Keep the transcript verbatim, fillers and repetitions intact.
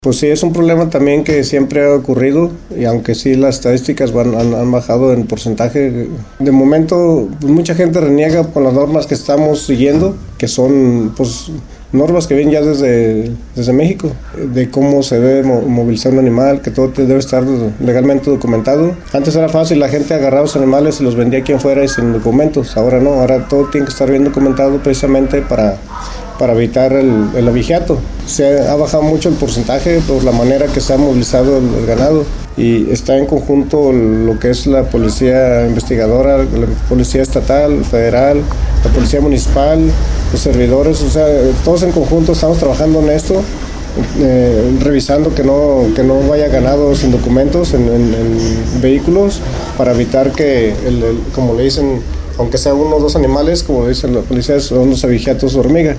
Pues sí, es un problema también que siempre ha ocurrido y aunque sí las estadísticas van, han, han bajado en porcentaje, de momento pues mucha gente reniega con las normas que estamos siguiendo, que son pues normas que vienen ya desde, desde México, de cómo se debe movilizar un animal, que todo debe estar legalmente documentado. Antes era fácil, la gente agarraba los animales y los vendía aquí afuera y sin documentos, ahora no, ahora todo tiene que estar bien documentado precisamente para... para evitar el, el abigeato. Se ha bajado mucho el porcentaje por la manera que se ha movilizado el, el ganado y está en conjunto lo que es la policía investigadora, la policía estatal, federal, la policía municipal, los servidores, o sea, todos en conjunto estamos trabajando en esto, eh, revisando que no, que no vaya ganado sin documentos en, en, en vehículos para evitar que, el, el, como le dicen, aunque sea uno o dos animales, como dice la policía, son los abigeatos de hormiga.